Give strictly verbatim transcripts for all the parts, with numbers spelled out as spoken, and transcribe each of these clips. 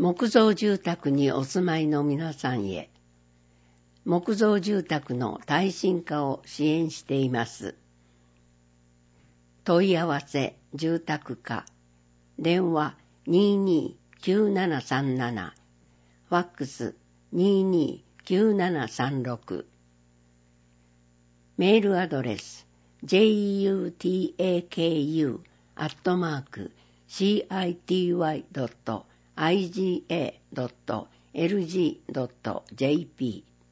木造住宅にお住まいの皆さんへ、木造住宅の耐震化を支援しています。問い合わせ住宅課、電話 にーにーきゅうななさんなな、ファックス にーにーきゅうななさんろく、メールアドレス ジェイユーティーエーケーユー アットマーク シーアイティーワイ ドット アイジーエー ドット エルジー ドット ジェーピー。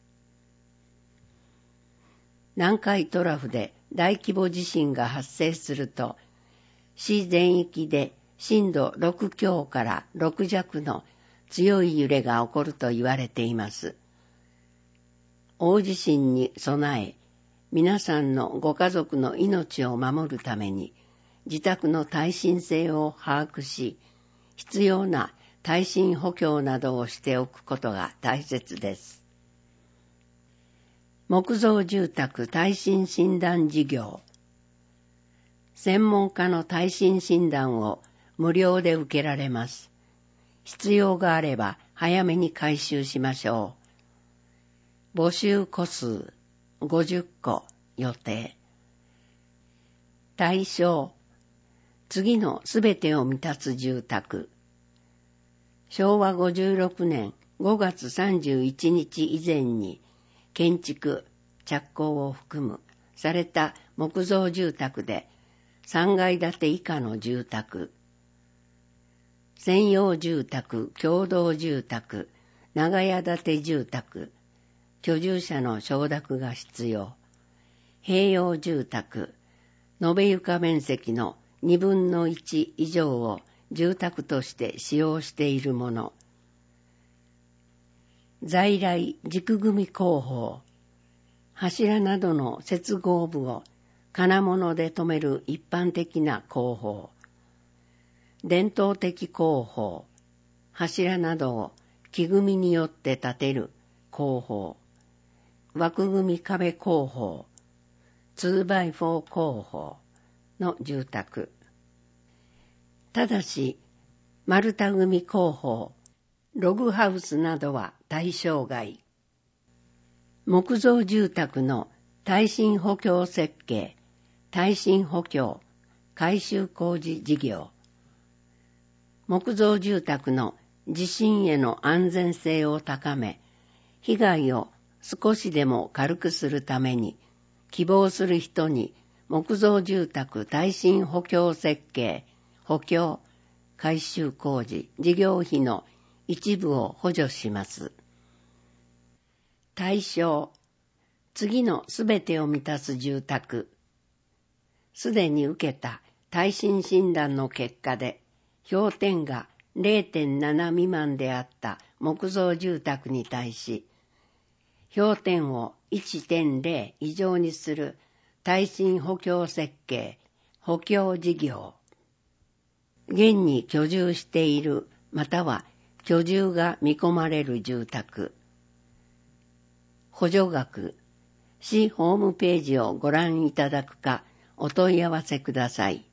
南海トラフで大規模地震が発生すると、市全域で震度ろくきょうからろくじゃくの強い揺れが起こると言われています。大地震に備え、皆さんのご家族の命を守るために、自宅の耐震性を把握し、必要な耐震補強などをしておくことが大切です。木造住宅耐震診断事業。専門家の耐震診断を無料で受けられます。必要があれば早めに回収しましょう。募集個数ごじゅっこ予定。対象、次のすべてを満たす住宅。しょうわごじゅうろくねんごがつさんじゅういちにち以前に建築、着工を含むされた木造住宅でさんがいだて以下の住宅。専用住宅、共同住宅、長屋建て住宅、居住者の承諾が必要。併用住宅、延べ床面積のにぶんのいち以上を住宅として使用しているもの。在来軸組工法、柱などの接合部を金物で留める一般的な工法。伝統的工法、柱などを木組みによって建てる工法。枠組み壁工法、ツーバイフォー工法の住宅。ただし、丸太組工法、ログハウスなどは対象外。木造住宅の耐震補強設計、耐震補強、改修工事事業。木造住宅の地震への安全性を高め、被害を少しでも軽くするために、希望する人に木造住宅耐震補強設計、補強、改修工事、事業費の一部を補助します。対象、次のすべてを満たす住宅。すでに受けた耐震診断の結果で、評点が れいてんなな 未満であった木造住宅に対し、評点を いってんれい 以上にする耐震補強設計、補強事業。現に居住しているまたは居住が見込まれる住宅。補助額、市ホームページをご覧いただくかお問い合わせください。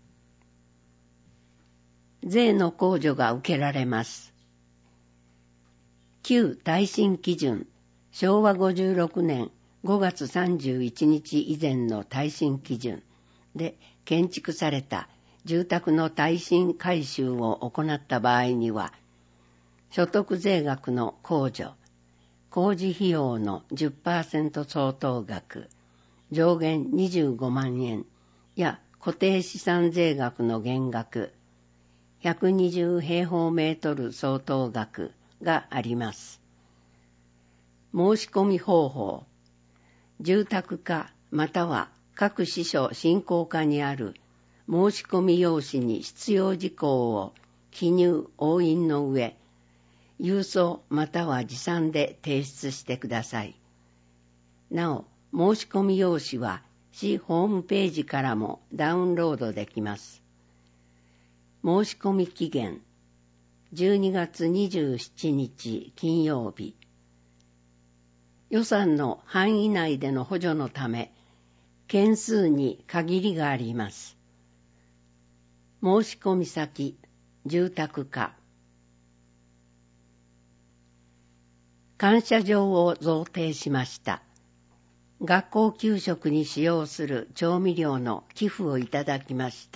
税の控除が受けられます。旧耐震基準、しょうわごじゅうろくねんごがつさんじゅういちにち以前の耐震基準で建築された住宅の耐震改修を行った場合には、所得税額の控除、工事費用の じゅっパーセント 相当額、上限にじゅうごまんえんや固定資産税額の減額、ひゃくにじゅうへいほうメートル相当額があります。申し込み方法、住宅課または各支所振興課にある申し込み用紙に必要事項を記入押印の上、郵送または持参で提出してください。なお、申し込み用紙は市ホームページからもダウンロードできます。申し込み期限、じゅうにがつにじゅうしちにち金曜日。予算の範囲内での補助のため、件数に限りがあります。申し込み先、住宅課。 感謝状を贈呈しました。学校給食に使用する調味料の寄付をいただきました。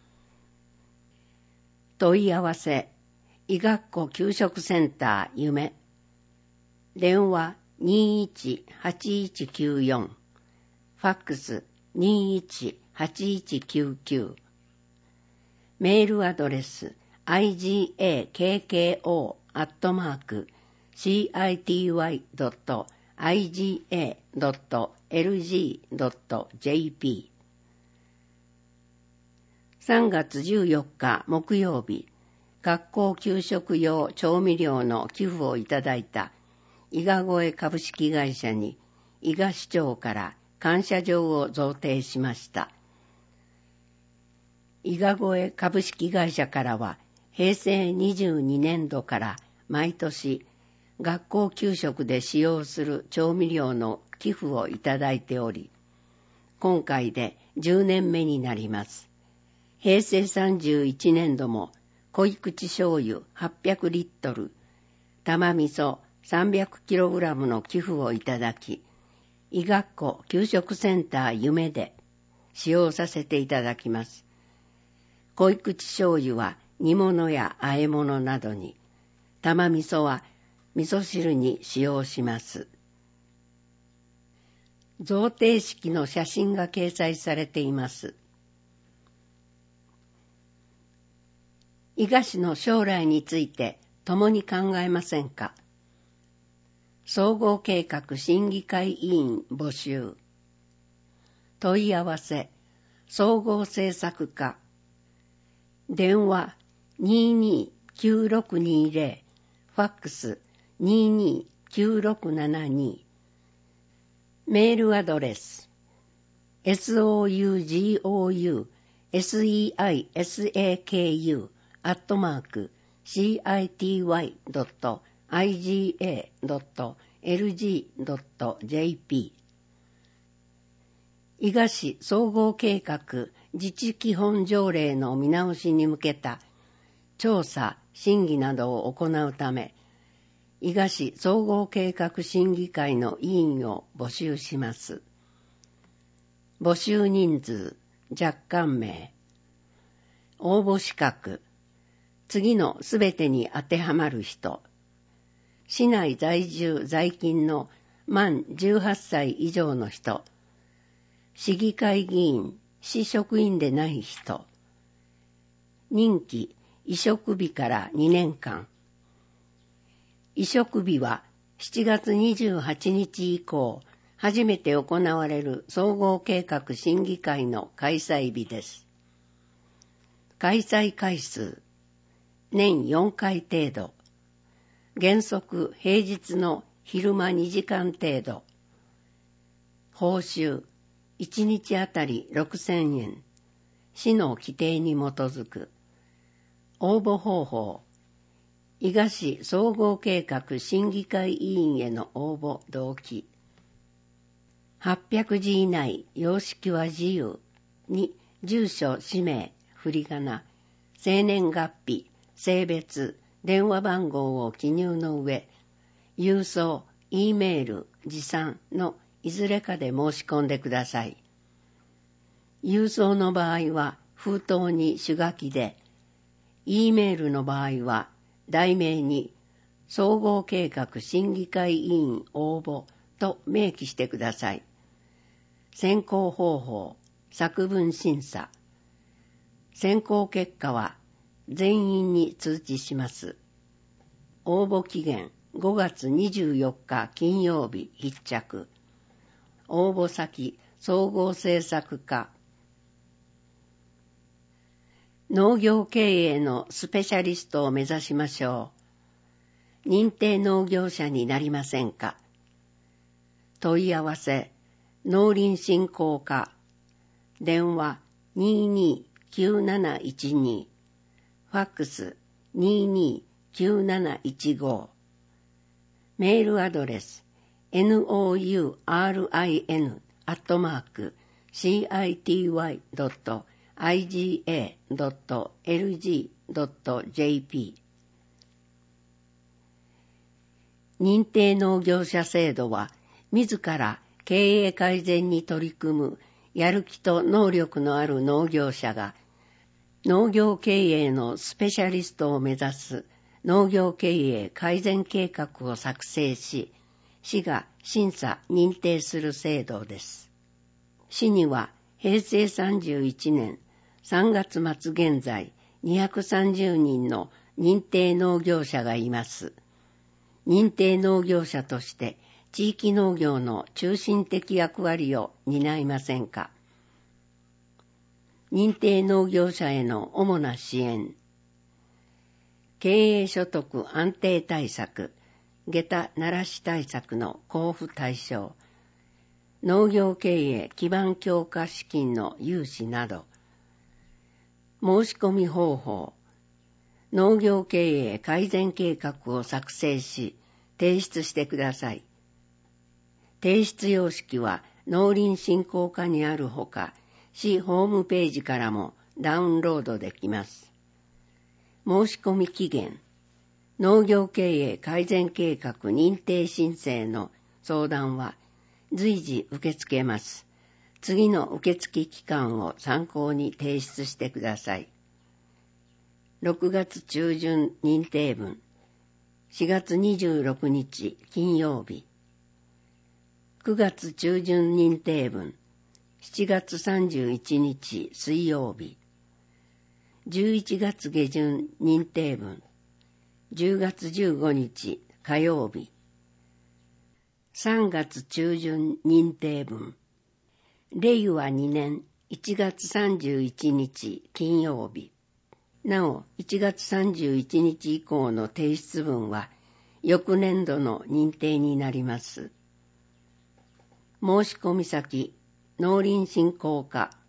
問い合わせ、医学校給食センター夢。電話にーいちはちいちきゅうよん。ファックスにーいちはちいちきゅうきゅう。メールアドレス アイジーエーケーケーオー アットマーク シーアイティーワイ ドット アイジーエー ドット エルジー ドット ジェーピー。さんがつじゅうよっか木曜日、学校給食用調味料の寄付をいただいた伊賀越株式会社に伊賀市長から感謝状を贈呈しました。伊賀越株式会社からはへいせいにじゅうにねんどから毎年学校給食で使用する調味料の寄付をいただいており、今回でじゅうねんめになります。へいせいさんじゅういちねんども濃口醤油はっぴゃくリットル、玉味噌さんびゃくキログラムの寄付をいただき、医学校給食センター夢で使用させていただきます。濃口醤油は煮物や和え物などに、玉味噌は味噌汁に使用します。贈呈式の写真が掲載されています。伊賀市の将来について共に考えませんか。総合計画審議会委員募集。問い合わせ、総合政策課。電話にーにーきゅうろくにーぜろ、ファックスにーにーきゅうろくななに。メールアドレス エスオーユージーオーユーセイサク アットマーク シーアイティーワイ ドット アイジーエー ドット エルジー ドット ジェーピー。伊賀市総合計画自治基本条例の見直しに向けた調査・審議などを行うため、伊賀市総合計画審議会の委員を募集します。募集人数、若干名。応募資格。次のすべてに当てはまる人。市内在住在勤の満じゅうはっさい以上の人。市議会議員、市職員でない人。任期、委嘱日からにねんかん。委嘱日はしちがつにじゅうはちにち以降、初めて行われる総合計画審議会の開催日です。開催回数、年よんかい程度。原則平日の昼間にじかん程度。報酬、いちにちあたりろくせんえん。市の規定に基づく。応募方法。伊賀市総合計画審議会委員への応募動機。はっぴゃくじ以内、様式は自由。に、住所、氏名、振り仮名、生年月日、性別、電話番号を記入の上、郵送、Eメール、持参のいずれかで申し込んでください。郵送の場合は封筒に手書きで、Eメールの場合は題名に総合計画審議会委員応募と明記してください。選考方法、作文審査。選考結果は全員に通知します。応募期限ごがつにじゅうよっか金曜日必着。応募先総合政策課。農業経営のスペシャリストを目指しましょう。認定農業者になりませんか。問い合わせ、農林振興課。電話にーにーきゅうなないちに。ファックスにーにーきゅうなないちご。メールアドレス ノーライン アットマーク シーアイティーワイ ドット アイジーエー ドット エルジー ドット ジェーピー。 認定農業者制度は、自ら経営改善に取り組むやる気と能力のある農業者が、農業経営のスペシャリストを目指す農業経営改善計画を作成し、市が審査・認定する制度です。市にはへいせいさんじゅういちねんさんがつまつ現在にひゃくさんじゅうにんの認定農業者がいます。認定農業者として地域農業の中心的役割を担いませんか。認定農業者への主な支援。経営所得安定対策、下駄鳴らし対策の交付対象、農業経営基盤強化資金の融資など、申し込み方法、農業経営改善計画を作成し、提出してください。提出様式は農林振興課にあるほか、市ホームページからもダウンロードできます。申し込み期限、農業経営改善計画認定申請の相談は随時受け付けます。次の受付期間を参考に提出してください。ろくがつ中旬認定分、しがつにじゅうろくにち金曜日、くがつ中旬認定分、しちがつさんじゅういちにち水曜日、じゅういちがつ下旬認定分、じゅうがつじゅうごにち火曜日、さんがつ中旬認定分、れいわにねんいちがつさんじゅういちにち金曜日。なお、いちがつさんじゅういちにち以降の提出分は、翌年度の認定になります。申し込み先、農林振興課